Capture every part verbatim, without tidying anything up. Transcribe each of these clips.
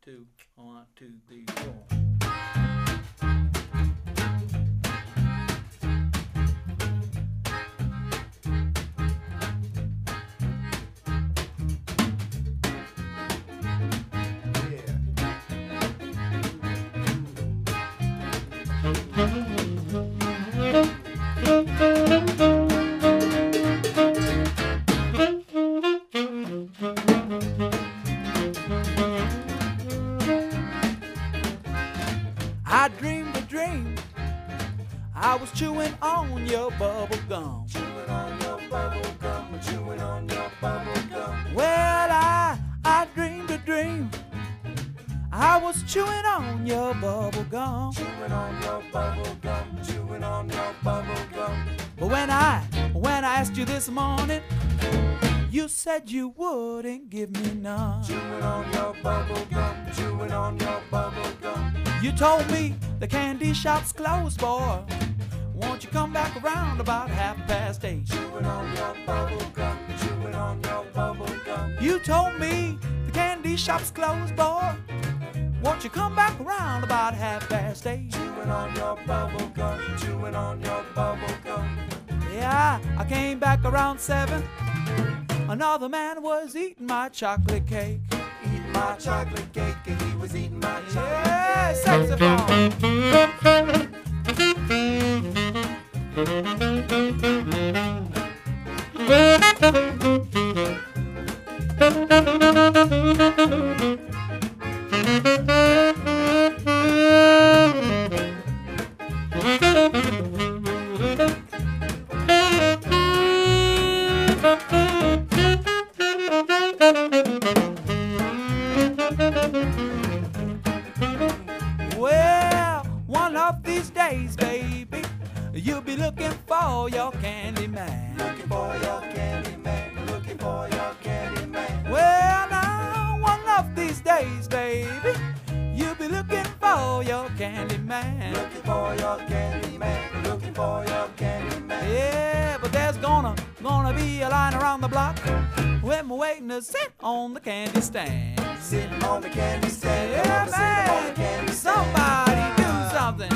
two, one, two, three, four. I dreamed a dream. I was chewing on your bubble gum. Chewing on your bubble gum, chewing on your bubble gum. Well, I, I dreamed a dream. I was chewing on your bubble gum. Chewing on your bubble gum, chewing on your bubble gum. But when I, when I asked you this morning, you said you wouldn't give me none. Chewing on your bubble gum, chewing on your bubble gum. You told me the candy shop's closed, boy. Won't you come back around about half past eight? Chewing on your bubble gum, chewing on your bubble gum. You told me the candy shop's closed, boy. Won't you come back around about half past eight? Chewing on your bubble gum, chewing on your bubble gum. Yeah, I came back around seven. Another man was eating my chocolate cake. Eating my chocolate cake, and he was eating my chocolate Yeah, cake. saxophone. Well, one of these days, baby, you'll be looking for your candy man. Looking for your candy man, looking for your candy man. Well, now, one of these days, baby, you'll be looking for your candy man. Looking for your candy man, looking for your candy man. Yeah, but there's gonna, gonna be a line around the block when we're waiting to sit on the candy stand. Sitting on the candy stand, Yeah, sitting on the man, candy stand. somebody do something.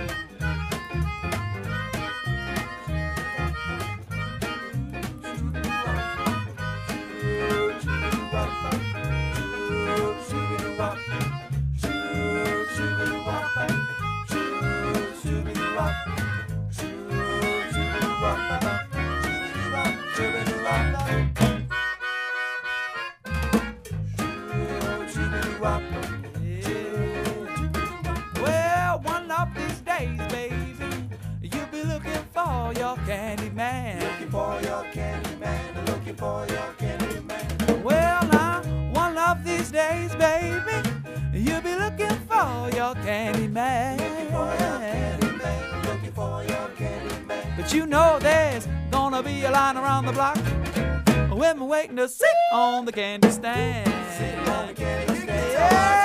Well, one of these days, baby, you'll be looking for your candy man. Looking for your candy man, looking for your candy man. Well, now, one of these days, baby, you'll be looking for your candy man. Looking for your candy man, looking for your candy man. But you know there's gonna be a line around the block when we're waiting to sit on the candy stand. Sitting on the candy stand. Yeah.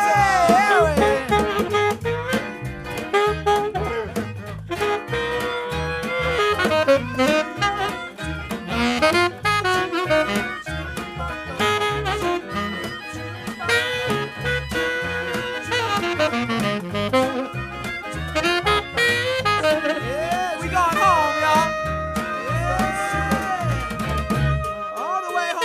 Yeah, we going home, y'all. Yeah. All the way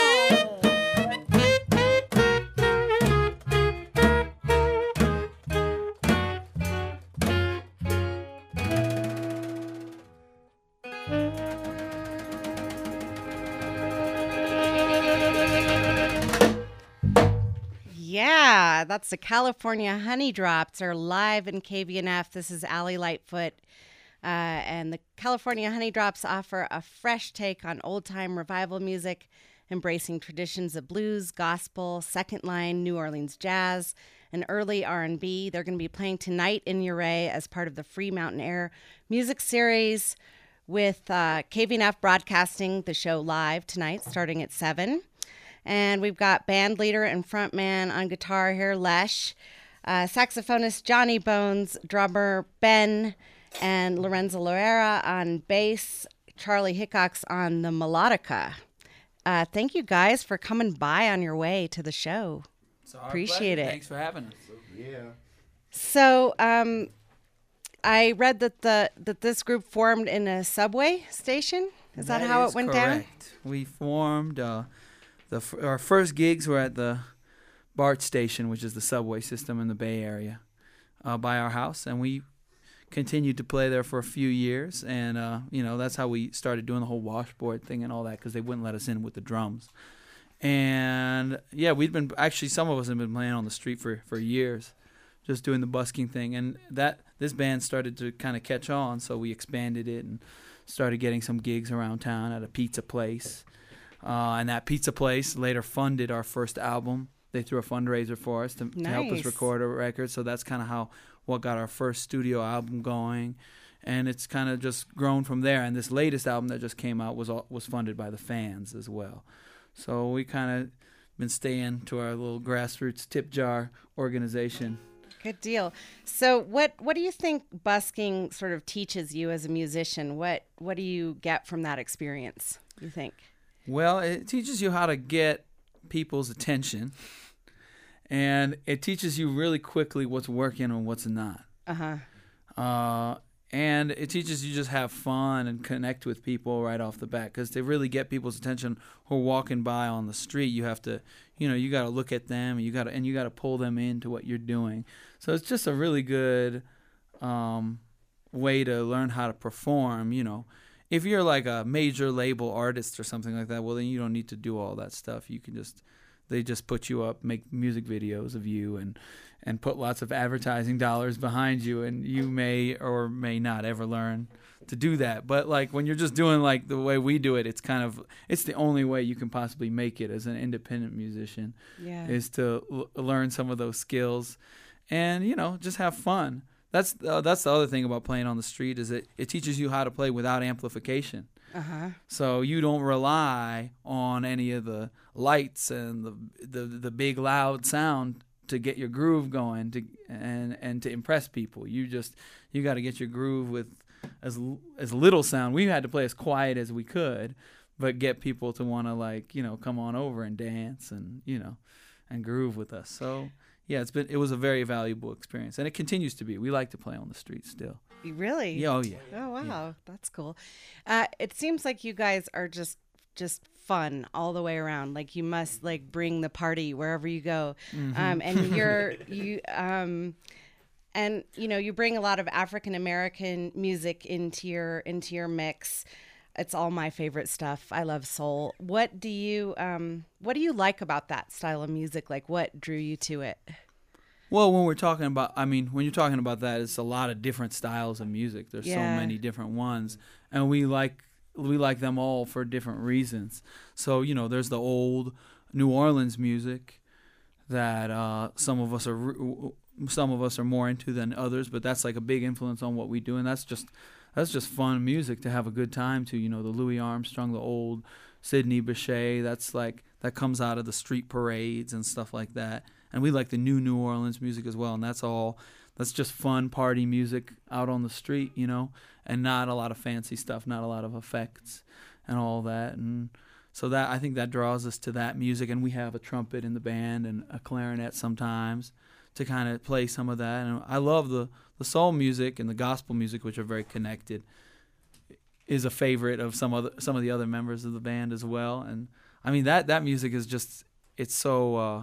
Yeah, that's the California Honey Drops are live in K V N F. This is Allie Lightfoot. Uh, and the California Honey Drops offer a fresh take on old-time revival music, embracing traditions of blues, gospel, second line, New Orleans jazz, and early R and B. They're going to be playing tonight in Uray as part of the Free Mountain Air music series with uh, K V N F broadcasting the show live tonight starting at seven. And we've got band leader and frontman on guitar here, Lesh, uh, saxophonist Johnny Bones, drummer Ben, and Lorenzo Loera on bass, Charlie Hickox on the melodica. Uh, thank you guys for coming by on your way to the show. It's our Appreciate pleasure. it. Thanks for having us. Yeah. So, um, I read that the that this group formed in a subway station. Is that, how is it went down? correct. We formed. Uh, the f- our first gigs were at the BART station, which is the subway system in the Bay Area, uh, by our house, and we continued to play there for a few years. And uh, you know, that's how we started doing the whole washboard thing and all that, because they wouldn't let us in with the drums. And yeah, we'd been actually some of us have been playing on the street for for years, just doing the busking thing. And that this band started to kind of catch on, so we expanded it and started getting some gigs around town at a pizza place. Uh, and that pizza place later funded our first album. They threw a fundraiser for us to, to help us Nice. record a record. So that's kind of how what got our first studio album going. And it's kind of just grown from there. And this latest album that just came out was all, was funded by the fans as well. So we kind of been staying to our little grassroots tip jar organization. Good deal. So, what what do you think busking sort of teaches you as a musician? What what do you get from that experience, you think? Well, it teaches you how to get people's attention, and it teaches you really quickly what's working and what's not. Uh-huh. Uh, and it teaches you just have fun and connect with people right off the bat, because to really get people's attention who are walking by on the street, you have to, you know, you got to look at them, and you got to, and you got to pull them into what you're doing. So it's just a really good um, way to learn how to perform, you know. If you're like a major label artist or something like that, well, then you don't need to do all that stuff. You can just, they just put you up, make music videos of you, and and put lots of advertising dollars behind you, and you may or may not ever learn to do that. But like when you're just doing like the way we do it, it's kind of, it's the only way you can possibly make it as an independent musician, Yeah. is to l- learn some of those skills and, you know, just have fun. That's uh, that's the other thing about playing on the street, is it, it teaches you how to play without amplification. Uh-huh. So you don't rely on any of the lights and the the, the big loud sound to get your groove going to and and to impress people. You just you got to get your groove with as as little sound. We had to play as quiet as we could, but get people to want to, like, you know, come on over and dance and, you know, and groove with us. So yeah, it's been it was a very valuable experience, and it continues to be. We like to play on the street still. Really? Yeah, oh yeah. Oh, wow. That's cool. Uh, it seems like you guys are just just fun all the way around. Like you must like bring the party wherever you go. Mm-hmm. Um, and you're you um and you know, you bring a lot of African American music into your into your mix. It's all my favorite stuff. I love soul. What do you um what do you like about that style of music? Like what drew you to it? Well, when we're talking about, I mean, when you're talking about that, it's a lot of different styles of music. There's Yeah. so many different ones, and we like we like them all for different reasons. So, you know, there's the old New Orleans music that uh, some of us are some of us are more into than others, but that's like a big influence on what we do, and that's just that's just fun music to have a good time to. You know, the Louis Armstrong, the old Sidney Bechet. That's like that comes out of the street parades and stuff like that. And we like the new New Orleans music as well, and that's all. That's just fun party music out on the street, you know, and not a lot of fancy stuff, not a lot of effects and all that. And so that I think that draws us to that music. And we have a trumpet in the band and a clarinet sometimes to kind of play some of that. And I love the, the soul music and the gospel music, which are very connected, is a favorite of some other some of the other members of the band as well. And I mean that that music is just it's so. Uh,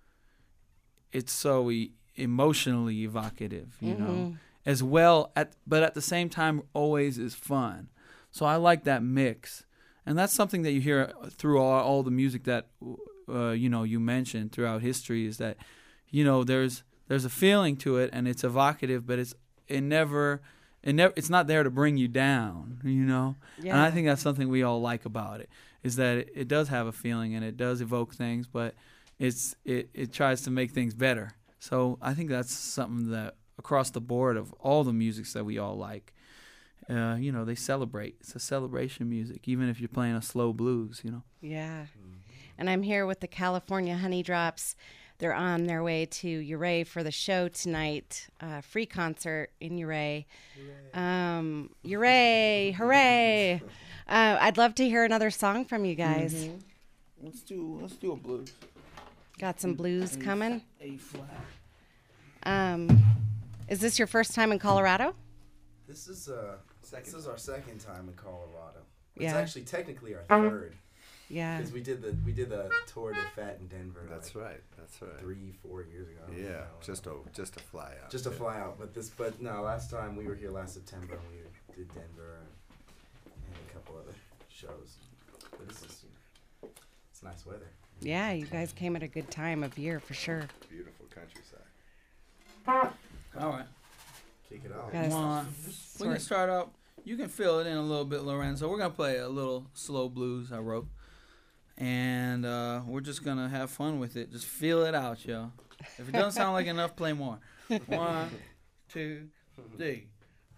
It's so e- emotionally evocative, you know, Mhm. as well. At but at the same time, always is fun. So I like that mix, and that's something that you hear through all, all the music that uh, you know you mentioned throughout history. Is that, you know, there's there's a feeling to it, and it's evocative, but it's it never it never it's not there to bring you down, you know. And I Yeah. think that's something we all like about it, is that it, it does have a feeling and it does evoke things, but It's it, it tries to make things better. So I think that's something that across the board of all the musics that we all like, uh, you know, they celebrate. It's a celebration music, even if you're playing a slow blues, you know. Yeah. And I'm here with the California Honey Drops. They're on their way to Uray for the show tonight. Uh, free concert in Uray. Um, Uray, hooray! Uh, I'd love to hear another song from you guys. Let's do let's do a blues. Got some blues coming. A flat. Um, is this your first time in Colorado? This is uh, this is our second time in Colorado. It's Yeah. actually technically our third Yeah. because we did the we did the Tour de Fête in Denver. That's like right. That's right. Three, four years ago. Yeah, You know, just a just a fly out. just a yeah. fly out. But this, but no, last time we were here last September and we did Denver and, and a couple other shows. But this is it's nice weather. Yeah, you guys came at a good time of year for sure. Beautiful countryside. All right. Kick it off. Guys. Come on. We can start up. You can fill it in a little bit, Lorenzo. We're gonna play a little slow blues I wrote, and uh, we're just gonna have fun with it. Just feel it out, y'all. If it doesn't sound like enough, play more. One, two, three.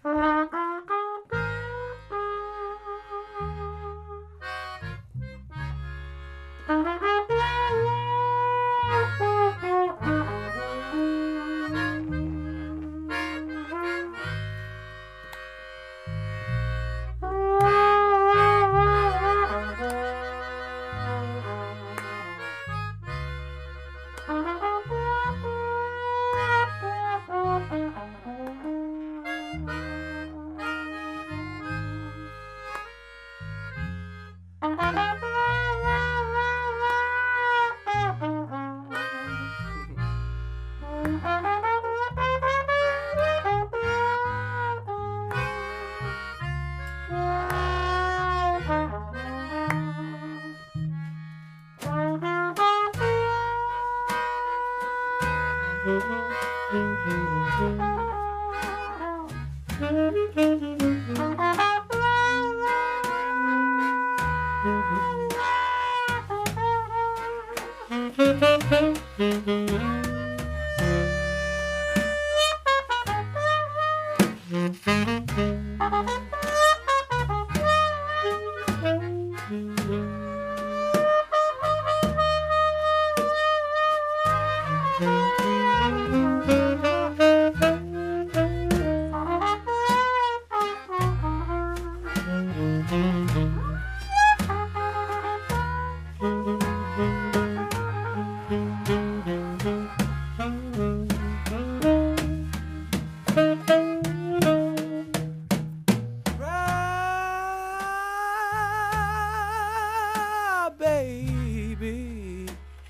Cry, baby.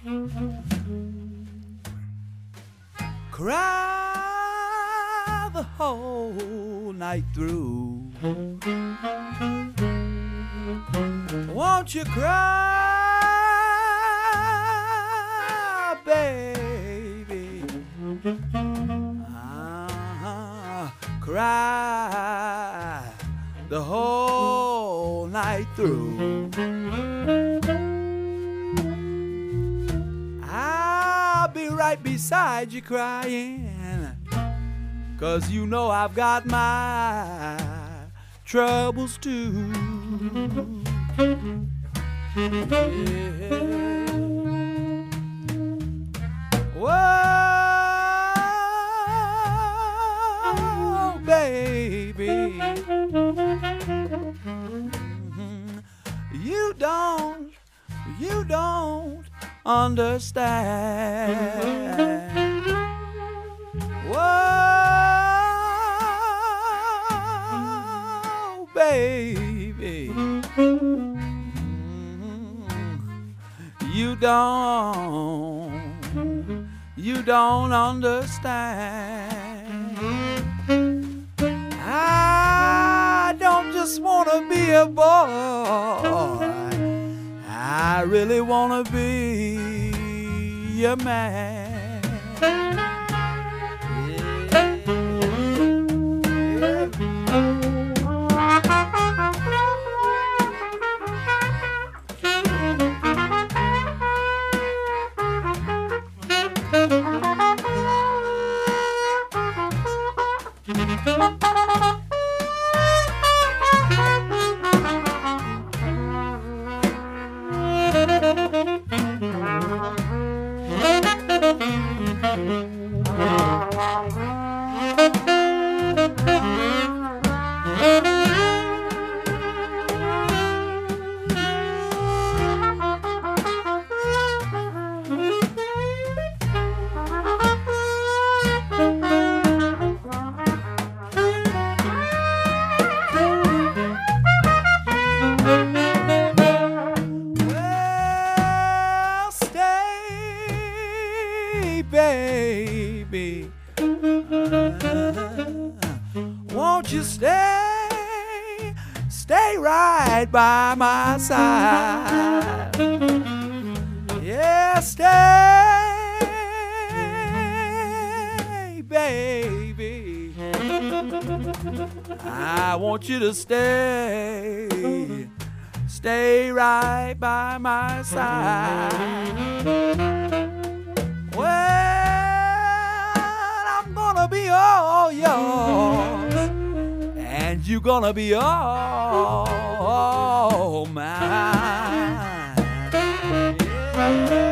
Cry the whole night through. Won't you cry, baby? Ah, cry the whole night through. I'll be right beside you crying, 'cause you know I've got my troubles too. Yeah. Whoa, baby. Mhm. You don't, you don't understand. Whoa, baby. You don't, you don't understand. I don't just wanna be a boy, I really wanna be your man. baby. Won't you stay, stay right by my side? Yeah, stay, baby. I want you to stay, stay right by my side. Well, I'm gonna be all yours, and you're gonna be all, all mine. Yeah.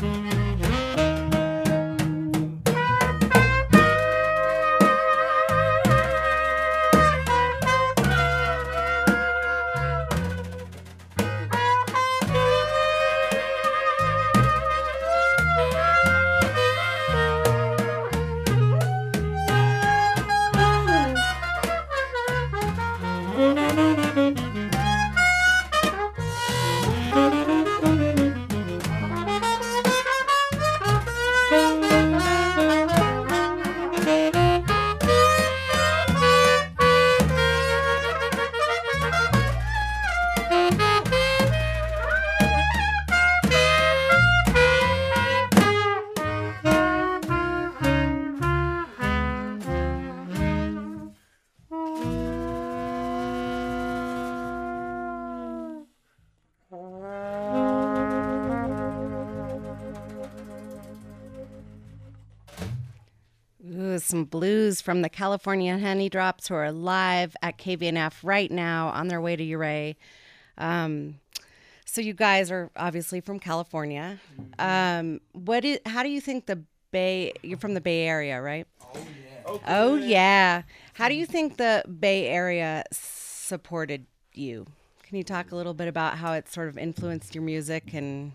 Ooh, some blues from the California Honey Drops, who are live at K V N F right now on their way to Uray. Um, so you guys are obviously from California. Um, what is? How do you think the Bay? You're from the Bay Area, right? Oh yeah. Oh yeah. How do you think the Bay Area supported you? Can you talk a little bit about how it sort of influenced your music and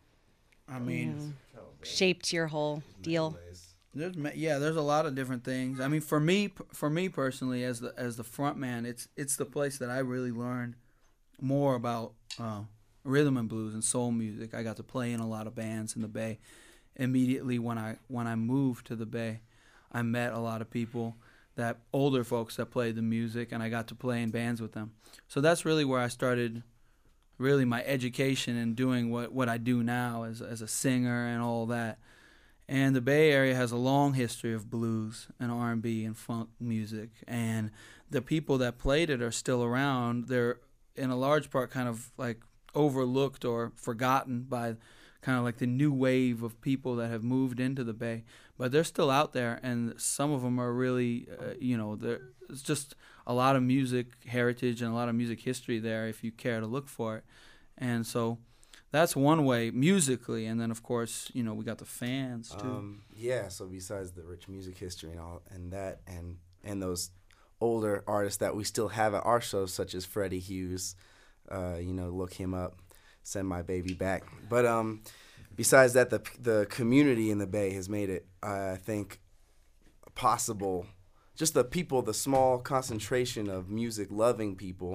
I mean, shaped your whole deal? There's ma- yeah, there's a lot of different things. I mean, for me, for me personally, as the as the front man, it's it's the place that I really learned more about uh, rhythm and blues and soul music. I got to play in a lot of bands in the Bay. Immediately when I when I moved to the Bay, I met a lot of people, that older folks that played the music, and I got to play in bands with them. So that's really where I started, really my education and doing what, what I do now as as a singer and all that. And the Bay Area has a long history of blues and R and B and funk music, and the people that played it are still around. They're in a large part kind of like overlooked or forgotten by kind of like the new wave of people that have moved into the Bay, but they're still out there, and some of them are really, uh, you know, there's just a lot of music heritage and a lot of music history there if you care to look for it. And so that's one way musically, and then of course, you know, we got the fans too. Um, yeah. So besides the rich music history and all, and that, and and those older artists that we still have at our shows, such as Freddie Hughes, uh, you know, look him up, Send My Baby Back. But um, besides that, the the community in the Bay has made it, uh, I think, possible. Just the people, the small concentration of music-loving people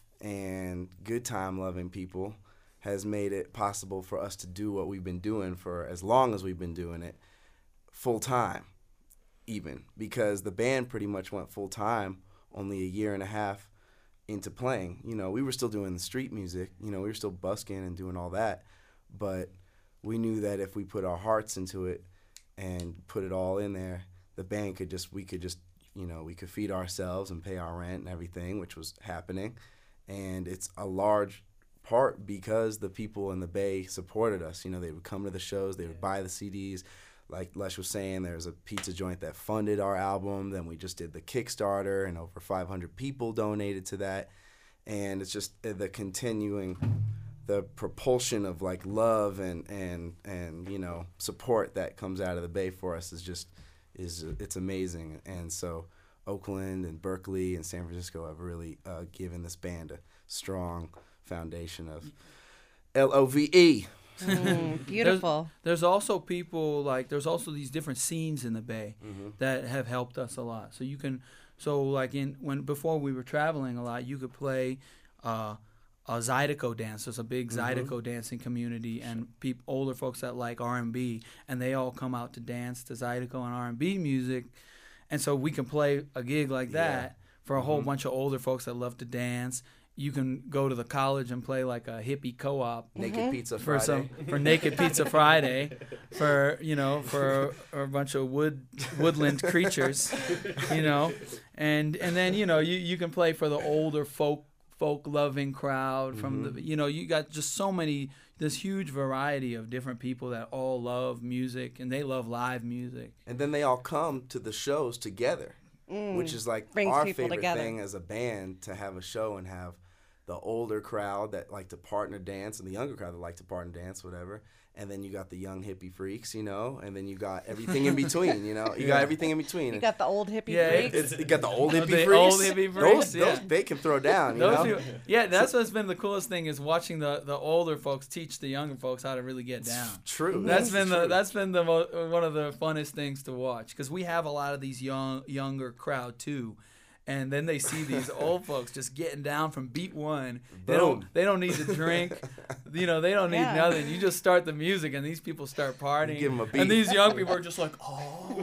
and good time-loving people has made it possible for us to do what we've been doing for as long as we've been doing it, full-time even, because the band pretty much went full-time only a year and a half into playing. You know, we were still doing the street music, you know, we were still busking and doing all that, but we knew that if we put our hearts into it and put it all in there, the band could just, we could just, you know, we could feed ourselves and pay our rent and everything, which was happening. And it's a large part because the people in the Bay supported us. You know, they would come to the shows, they would buy the C Ds. Like Lesh was saying, there's a pizza joint that funded our album. Then we just did the Kickstarter, and over five hundred people donated to that. And it's just the continuing, the propulsion of like love and and and you know support that comes out of the Bay for us is just is it's amazing. And so Oakland and Berkeley and San Francisco have really uh, given this band a strong foundation of L O V E. Mm, beautiful. There's, there's also people like there's also these different scenes in the Bay Mm-hmm. that have helped us a lot. So you can so like in when before we were traveling a lot, you could play uh, a Zydeco dance. There's a big Mhm. Zydeco dancing community, and peop, older folks that like R and B, and they all come out to dance to Zydeco and R and B music. And so we can play a gig like that Yeah. for a whole Mhm. bunch of older folks that love to dance. You can go to the college and play like a hippie co-op Naked Pizza for Friday. some for Naked Pizza Friday, for you know for a, a bunch of wood woodland creatures, you know, and and then you know you, you can play for the older folk folk loving crowd from Mhm. the you know you got just so many this huge variety of different people that all love music and they love live music. And then they all come to the shows together, which is like Brings our people favorite together. thing as a band, to have a show and have the older crowd that like to partner dance and the younger crowd that like to partner dance, whatever. And then you got the young hippie freaks, you know, and then you got everything in between, you know. You got everything in between. You got the old hippie Yeah, freaks. It's, you got the old The hippie freaks. old hippie freaks, Those, yeah. those, they can throw down, you Those know. people, yeah, that's what's been the coolest thing is watching the, the older folks teach the younger folks how to really get down. True. That's It's been the true. that's been the mo- one of the funnest things to watch because we have a lot of these young younger crowd too, and then they see these old folks just getting down from beat one. They don't Boom. they don't need to drink, you know. They don't need Yeah. nothing. You just start the music and these people start partying. give 'em a beat. And these young people are just like oh,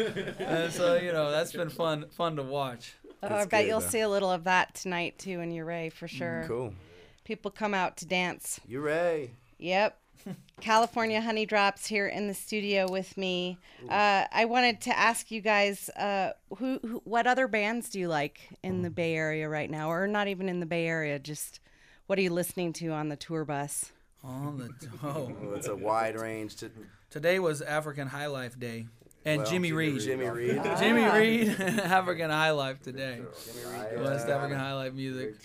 and so you know that's been fun fun to watch. Oh, I It's bet good, you'll though. see a little of that tonight too in Uray for sure. Cool. People come out to dance. You Ray. Yep. California Honey Drops here in the studio with me. Uh, I wanted to ask you guys, uh, who, who, what other bands do you like in the Bay Area right now, or not even in the Bay Area? Just what are you listening to on the tour bus? On the oh. Well, it's a wide range to Today was African High Life Day, and well, Jimmy Reed. Jimmy Reed. Jimmy Ah. Reed, African High Life today. Reed. West African High Life music.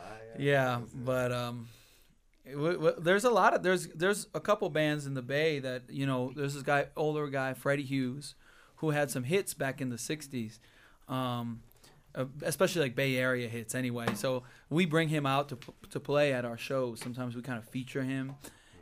Yeah, but um, it w- w- there's a lot of there's there's a couple bands in the Bay that you know. There's this guy, older guy, Freddie Hughes, who had some hits back in the sixties, um, uh, especially like Bay Area hits. Anyway, so we bring him out to p- to play at our shows. Sometimes we kind of feature him,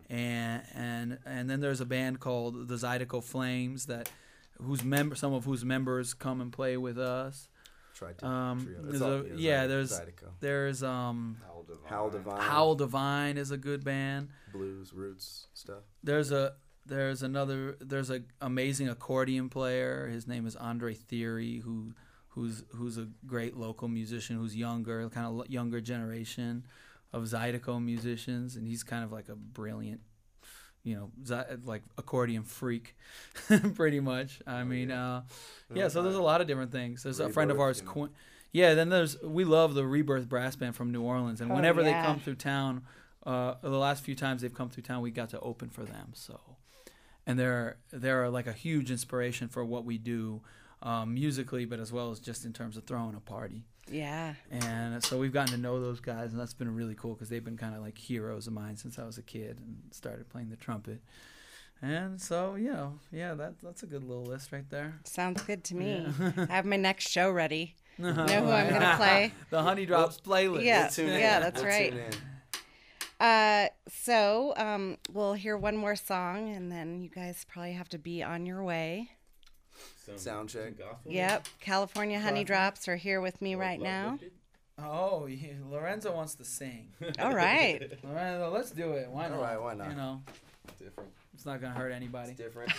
and and and then there's a band called the Zydeco Flames that whose member some of whose members come and play with us. Tried to Um, trio. there's It's all- a- it's yeah, all there's Zydeco. there's um Howl Divine. Howl Divine is a good band. Blues, roots, stuff. There's a there's another there's a amazing accordion player. His name is Andre Theory, who who's who's a great local musician who's younger, kind of younger generation of Zydeco musicians, and he's kind of like a brilliant, you know, Zy- like accordion freak, pretty much. I mean, uh, yeah. So there's a lot of different things. There's a friend of Rebirth, ours, you know. Quin- yeah. Then there's we love the Rebirth Brass Band from New Orleans, and Oh, whenever yeah. they come through town, uh, the last few times they've come through town, we got to open for them. So, and they're they're like a huge inspiration for what we do um, musically, but as well as just in terms of throwing a party. Yeah. And so we've gotten to know those guys, and that's been really cool because they've been kind of like heroes of mine since I was a kid and started playing the trumpet. And so, you know, yeah, that that's a good little list right there. Sounds good to me. Yeah. I have my next show ready. Know who I'm going to play? The Honey Drops playlist. Yeah. We'll tune in. yeah, that's We'll right. tune in. Uh, so um, we'll hear one more song, and then you guys probably have to be on your way. Sound check. Yep. California Honey Drops are here with me right now. Oh, yeah, Lorenzo wants to sing. All right. Lorenzo, let's do it. Why not? All right, why not? You know, Different. it's not gonna hurt anybody. It's different.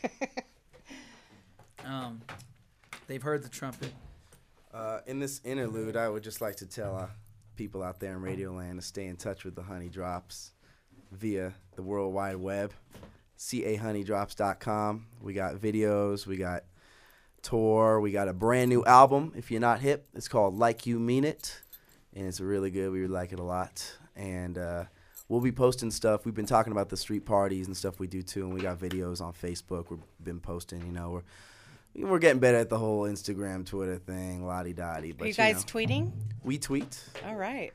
Um, they've heard the trumpet. Uh, in this interlude, I would just like to tell uh, people out there in Radio Land to stay in touch with the Honey Drops via the World Wide Web, c a honey drops dot com. We got videos, we got tour, we got a brand new album. If you're not hip, it's called Like You Mean It, and it's really good. We like it a lot, and uh, we'll be posting stuff. We've been talking about the street parties and stuff we do too, and we got videos on Facebook. We've been posting. You know, we're we're getting better at the whole Instagram, Twitter thing, lottie dottie. But Are you guys know, tweeting? we tweet. All right.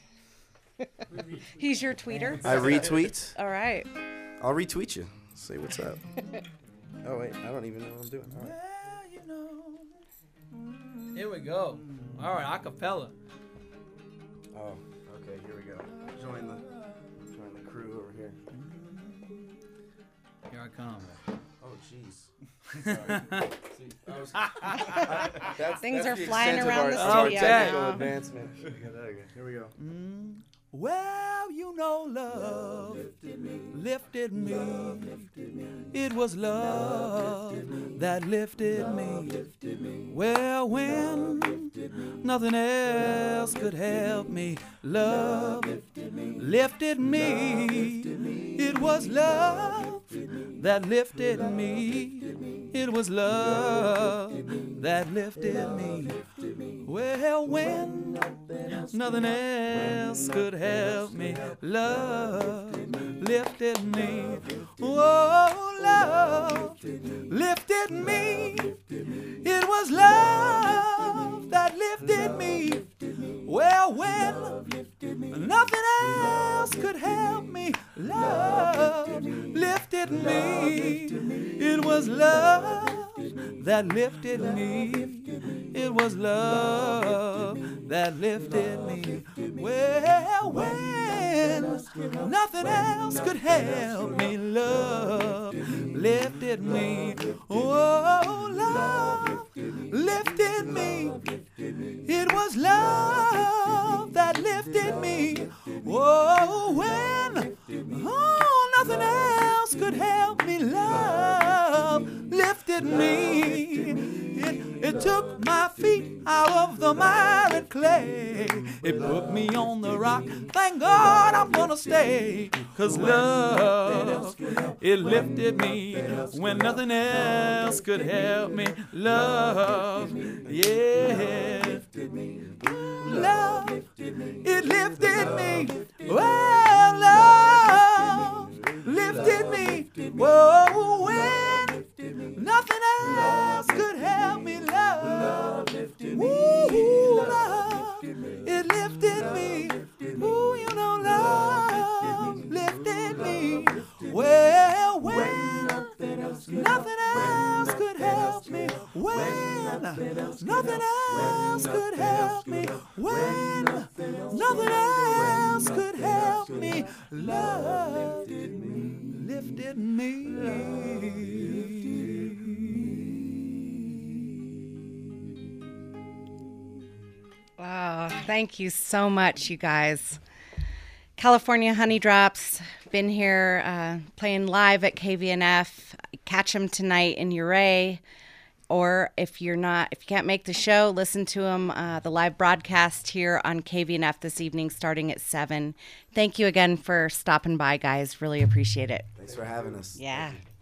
He's your tweeter? I retweet. All right. I'll retweet you. Say what's up. Oh wait, I don't even know what I'm doing. All right. Well, you know. Here we go. All right, acapella. Oh, okay. Here we go. Join the join the crew over here. Here I come. Oh jeez. That's, Things that's are the flying extent of around our, the of our studio technical now. advancement. Here we go. Mm. Well, you know love lifted me. It was love that lifted me. Well, when nothing else could help me, love lifted me. It was love that lifted me. It was love that lifted me. Well, when nothing else could help me, love lifted me. Oh, love lifted me. It was love that lifted me. Well, when nothing else could help me, love lifted me. It was love that lifted me. It was love that lifted me. Well, when nothing else could help me, love lifted me. Oh, love lifted me. It was love that lifted me. Oh, when oh, nothing else could help me, love lifted me. It, it took my feet out of the miry clay. It put me on the rock. Thank God I'm gonna stay. Cause love, it lifted me when nothing else could help me. Love, yeah. Love, it lifted me. Well, love lifted me. Whoa, when nothing else could help me, love. Ooh, love, it lifted me. Ooh, you know, love lifted me. Well, when nothing else could help me, when nothing else could help me, when nothing else could help me, love lifted me. Oh, thank you so much, you guys. California Honey Drops, been here uh, playing live at K V N F. Catch them tonight in Uray. Or if you're not, if you can't make the show, listen to them, uh, the live broadcast here on K V N F this evening starting at seven. Thank you again for stopping by, guys. Really appreciate it. Thanks for having us. Yeah.